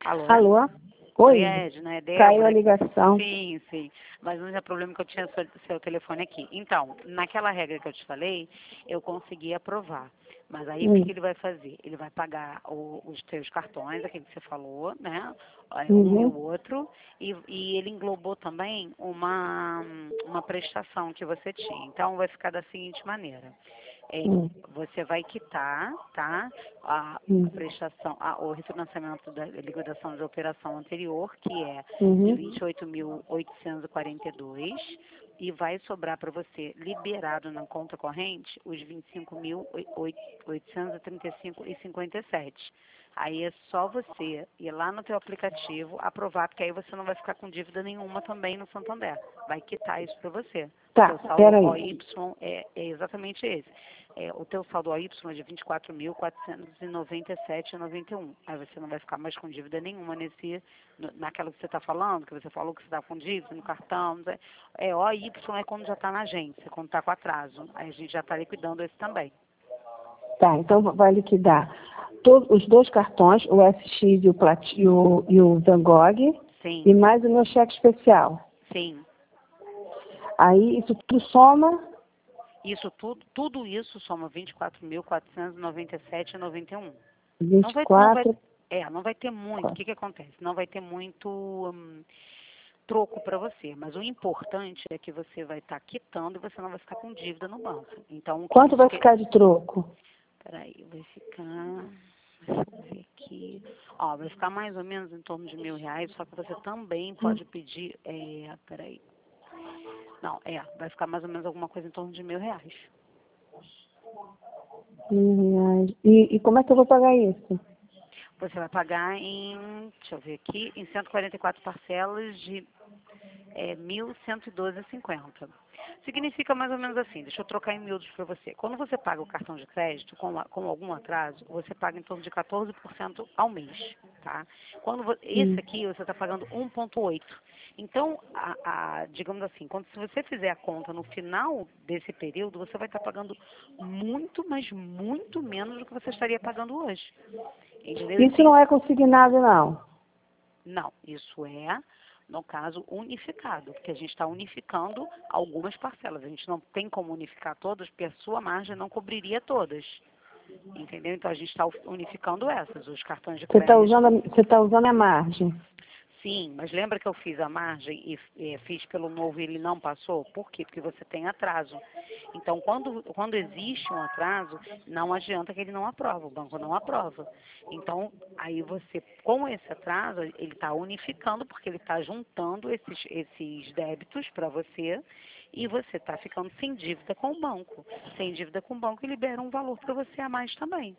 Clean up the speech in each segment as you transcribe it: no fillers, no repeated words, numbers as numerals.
Alô? Alô? Oi, Oi, Edna, é caiu a Débora. ligação. Sim, sim. Mas não é problema que eu tinha seu telefone aqui. Então, naquela regra que eu te falei, eu consegui aprovar. Mas aí o que Hum, que ele vai fazer? Ele vai pagar os teus cartões, aquele que você falou, né? Um e o uhum, outro. E ele englobou também uma prestação que você tinha. Então, vai ficar da seguinte maneira. hum, Você vai quitar, tá? A hum, prestação, o refinanciamento da liquidação de operação anterior, que é de uhum. 28.842, e vai sobrar para você, liberado na conta corrente, os 25.835,57. Aí é só você ir lá no teu aplicativo, aprovar, porque aí você não vai ficar com dívida nenhuma também no Santander. Vai quitar isso para você. O Tá, teu saldo peraí. OY é exatamente esse. O teu saldo OY é de 24.497,91. Aí você não vai ficar mais com dívida nenhuma naquela que você está falando, que você falou que você está com dívida no cartão. Não sei. OY é quando já está na agência, quando está com atraso. Aí a gente já está liquidando esse também. Tá, então vai liquidar todos os dois cartões, o SX e o Van Gogh, e Sim, mais o meu cheque especial. sim. Aí isso tudo soma Isso tudo isso soma 24.497,91. Não vai, 24. não vai ter muito. O que que acontece? Não vai ter muito troco para você, mas o importante é que você vai estar quitando e você não vai ficar com dívida no banco. Então, o que Quanto isso vai que... ficar de troco? Peraí, vai ficar... Deixa eu ver aqui. Ó, vai ficar mais ou menos em torno de R$ 1.000, só que você também pode pedir... peraí. Não, vai ficar mais ou menos alguma coisa em torno de R$ 1.000. R$ 1.000. E como é que eu vou pagar isso? Você vai pagar deixa eu ver aqui, em 144 parcelas de 1.112,50. Significa mais ou menos assim, deixa eu trocar em miúdos para você. Quando você paga o cartão de crédito com algum atraso, você paga em torno de 14% ao mês, tá? Esse Hum. aqui você está pagando 1,8. Então, digamos assim, se você fizer a conta no final desse período, você vai estar pagando muito, mas muito menos do que você estaria pagando hoje. Entendeu? Isso não é consignado, não. Não, isso no caso, unificado, porque a gente está unificando algumas parcelas. A gente não tem como unificar todas, porque a sua margem não cobriria todas. Entendeu? Então, a gente está unificando essas, os cartões de crédito. Você tá usando a margem. Sim, mas lembra que eu fiz a margem e fiz pelo novo e ele não passou? Por quê? Porque você tem atraso. Então, quando existe um atraso, não adianta que ele não aprova, o banco não aprova. Então, aí você, com esse atraso, ele está unificando, porque ele está juntando esses débitos para você e você está ficando sem dívida com o banco. Sem dívida com o banco, ele libera um valor para você a mais também.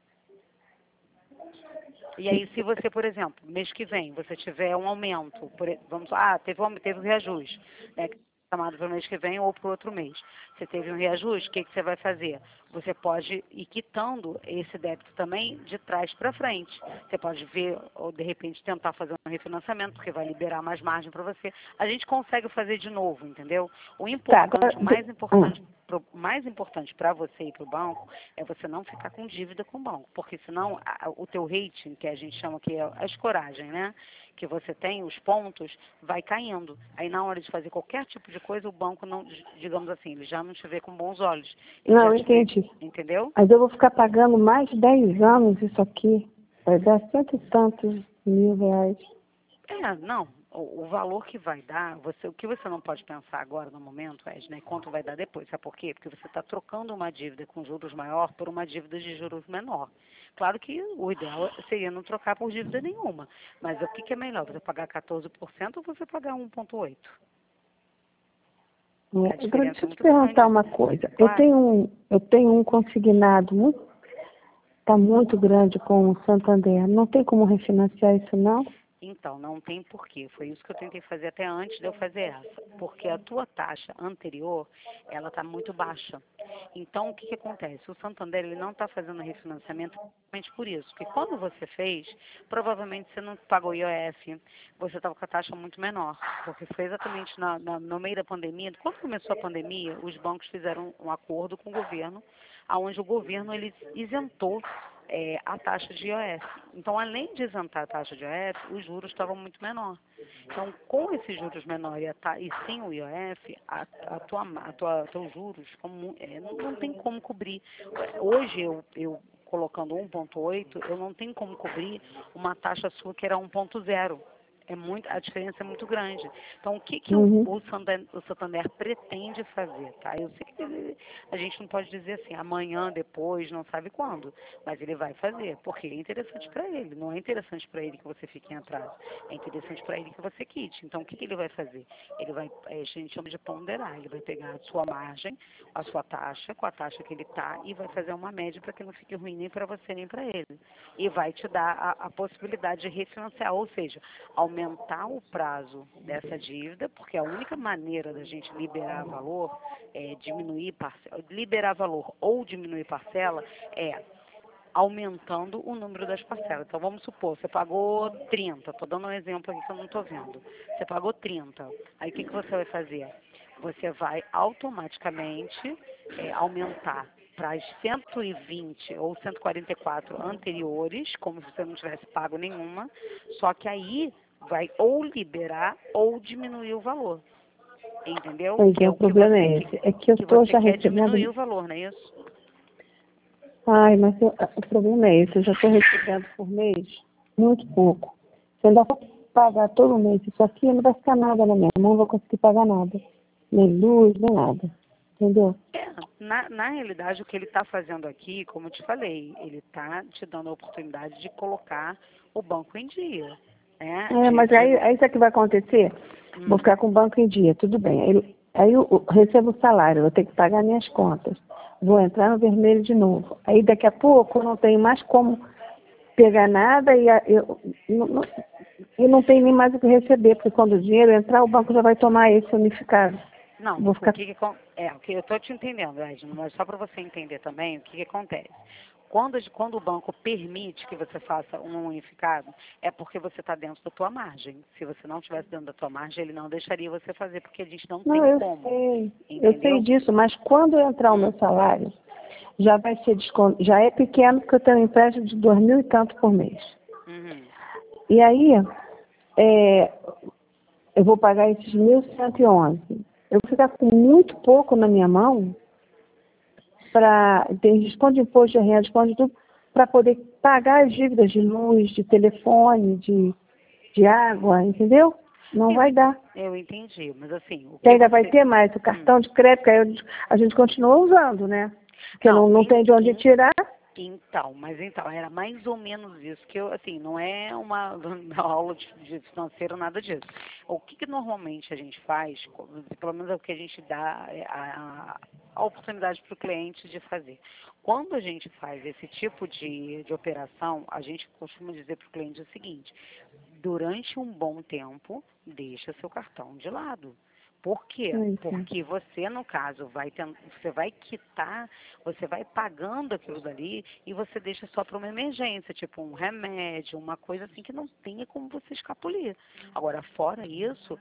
E aí, se você, por exemplo, mês que vem, você tiver um aumento, vamos lá, teve um reajuste, né, que é chamado para o mês que vem ou para o outro mês. Você teve um reajuste, o que você vai fazer? Você pode ir quitando esse débito também de trás para frente. Você pode ver, ou de repente tentar fazer um refinanciamento, porque vai liberar mais margem para você. A gente consegue fazer de novo, entendeu? O Tá, agora. importante, o mais importante mais importante para você e para o banco é você não ficar com dívida com o banco, porque senão o teu rating, que a gente chama que é a escoragem, né, que você tem, os pontos, vai caindo. Aí na hora de fazer qualquer tipo de coisa, o banco não, digamos assim, ele já não te vê com bons olhos. Ele Não, já eu te vê, entendi. entendeu? Mas eu vou ficar pagando mais de 10 anos isso aqui. Vai dar cento e tantos R$ 1.000. Não. O valor que vai dar, o que você não pode pensar agora no momento, né, quanto vai dar depois. Sabe por quê? Porque você está trocando uma dívida com juros maior por uma dívida de juros menor. Claro que o ideal seria não trocar por dívida nenhuma. Mas o que é melhor? Você pagar 14% ou você pagar 1,8%? A Agora, diferença deixa é eu te muito perguntar grande. uma coisa. Eu Claro. tenho um consignado está muito grande com o Santander. Não tem como refinanciar isso, não? Então, não tem porquê. Foi isso que eu tentei fazer até antes de eu fazer essa. Porque a tua taxa anterior, ela está muito baixa. Então, o que acontece? O Santander, ele não está fazendo refinanciamento exatamente por isso. Porque quando você fez, provavelmente você não pagou IOF, você estava com a taxa muito menor. Porque foi exatamente no meio da pandemia. Quando começou a pandemia, os bancos fizeram um acordo com o governo, onde o governo ele isentou a taxa de IOF. Então, além de isentar a taxa de IOF, os juros estavam muito menor. Então, com esses juros menores e sem o IOF, teus juros não tem como cobrir. Hoje, eu colocando 1,8, eu não tenho como cobrir uma taxa sua que era 1,0. A diferença é muito grande. Então, o que o Santander pretende fazer, tá? Eu sei que a gente não pode dizer assim, amanhã, depois, não sabe quando, mas ele vai fazer, porque é interessante para ele. Não é interessante para ele que você fique em atraso, é interessante para ele que você quite. Então, o que ele vai fazer? Ele vai, a gente chama de ponderar, ele vai pegar a sua margem, a sua taxa, com a taxa que ele está, e vai fazer uma média para que não fique ruim nem para você nem para ele. E vai te dar a possibilidade de refinanciar, ou seja, aumentar o prazo dessa dívida, porque a única maneira da gente liberar valor, liberar valor ou diminuir parcela é aumentando o número das parcelas. Então, vamos supor, você pagou 30, estou dando um exemplo aqui que eu não estou vendo. Você pagou 30, aí o que você vai fazer? Você vai automaticamente aumentar para as 120 ou 144 anteriores, como se você não tivesse pago nenhuma, só que aí vai ou liberar ou diminuir o valor. Entendeu? Pois Que é, é o o que problema você, é esse. É que eu estou você já quer recebendo. diminuir o valor, não é isso? Ai, mas o problema é esse. Eu já estou recebendo por mês muito pouco. Se eu ainda for pagar todo mês isso aqui, não vai ficar nada na minha mão, não vou conseguir pagar nada. Nem luz, nem nada. Entendeu? Na realidade, o que ele está fazendo aqui, como eu te falei, ele está te dando a oportunidade de colocar o banco em dia. Né? Mas aí isso é que vai acontecer. Vou ficar com o banco em dia, tudo bem. Aí eu recebo o salário, eu tenho que pagar minhas contas. Vou entrar no vermelho de novo. Aí daqui a pouco eu não tenho mais como pegar nada e não tenho nem mais o que receber, porque quando o dinheiro entrar, o banco já vai tomar esse unificado. Não, Vou ficar... o que eu estou te entendendo, Edna, mas só para você entender também o que acontece. Quando o banco permite que você faça um unificado, é porque você está dentro da tua margem. Se você não estivesse dentro da tua margem, ele não deixaria você fazer, porque a gente não tem como. Sei. Entendeu? Eu sei disso, mas quando entrar o meu salário, já vai ser já é pequeno, porque eu tenho um empréstimo de 2.000 e tanto por mês. Uhum. E aí, eu vou pagar esses 1.111. Eu vou ficar com muito pouco na minha mão tem desconto de imposto de renda, desconto de tudo, para poder pagar as dívidas de luz, de telefone, de água, entendeu? Não vai dar. Eu entendi, mas assim... E ainda vai ter mais o cartão de crédito, aí a gente continua usando, né? Porque não tem de onde tirar. Então, era mais ou menos isso, que eu, assim, não é uma aula de financeiro, nada disso. O que normalmente a gente faz, pelo menos é o que a gente dá a oportunidade para o cliente de fazer. Quando a gente faz esse tipo de operação, a gente costuma dizer para o cliente o seguinte: durante um bom tempo, deixa seu cartão de lado. Por quê? Porque você, no caso, você vai quitar, você vai pagando aquilo dali e você deixa só para uma emergência, tipo um remédio, uma coisa assim que não tenha como você escapulir. Agora, fora isso,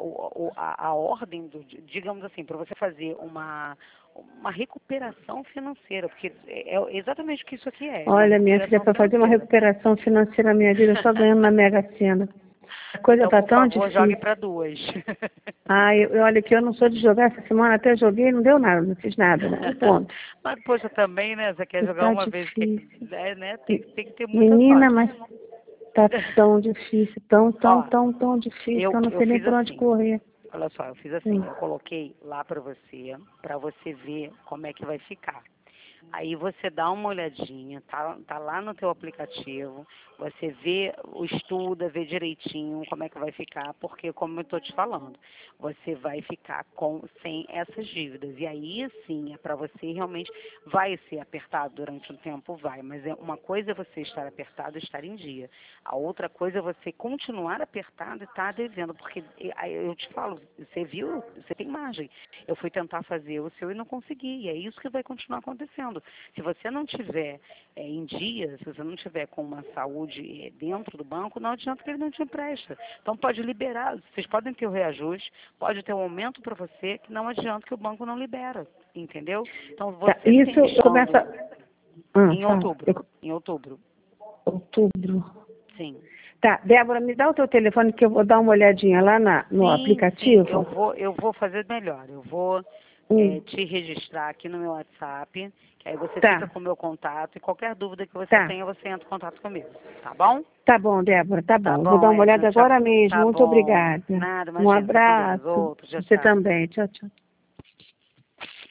a ordem digamos assim, para você fazer uma recuperação financeira, porque é exatamente o que isso aqui é. Olha, minha filha, para fazer uma recuperação financeira na minha vida, só ganhando na Mega Sena. A coisa então, tá tão difícil. Jogue para 2. Olha que eu não sou de jogar, essa semana até joguei, não deu nada, não fiz nada, né? Ponto. Mas, poxa, também, né? Você quer jogar uma difícil. vez, né? Tem que ter muita Menina, sorte. mas tá tão difícil, tão difícil, que eu não sei nem por onde correr. Olha só, eu fiz assim, eu coloquei lá para você ver como é que vai ficar. Aí você dá uma olhadinha, tá lá no teu aplicativo, você estuda, vê direitinho como é que vai ficar, porque como eu estou te falando, você vai ficar sem essas dívidas. E aí sim, é para você realmente, vai ser apertado durante um tempo, vai, mas uma coisa é você estar apertado e estar em dia. A outra coisa é você continuar apertado e estar devendo, porque eu te falo, você viu, você tem margem. Eu fui tentar fazer o seu e não consegui, e é isso que vai continuar acontecendo. Se você não tiver em dia, se você não tiver com uma saúde dentro do banco, não adianta que ele não te empresta. Então pode liberar, vocês podem ter o reajuste, pode ter um aumento para você, que não adianta que o banco não libera, entendeu? Então você isso Em fala. outubro. Em outubro. Outubro. Sim. Tá, Débora, me dá o teu telefone que eu vou dar uma olhadinha lá no aplicativo. Sim, eu vou fazer melhor. Eu vou te registrar aqui no meu WhatsApp, que aí você Tá. fica com o meu contato e qualquer dúvida que você Tá. tenha, você entra em contato comigo. Tá bom? Tá bom, Débora, tá bom. Tá Eu vou dar bom, uma olhada Edna. Tchau. agora mesmo. Tá Muito bom. obrigada. Nada, Um imagina. Fica com Deus. abraço. Outro. Tchau, Você tchau. também. Tchau, tchau.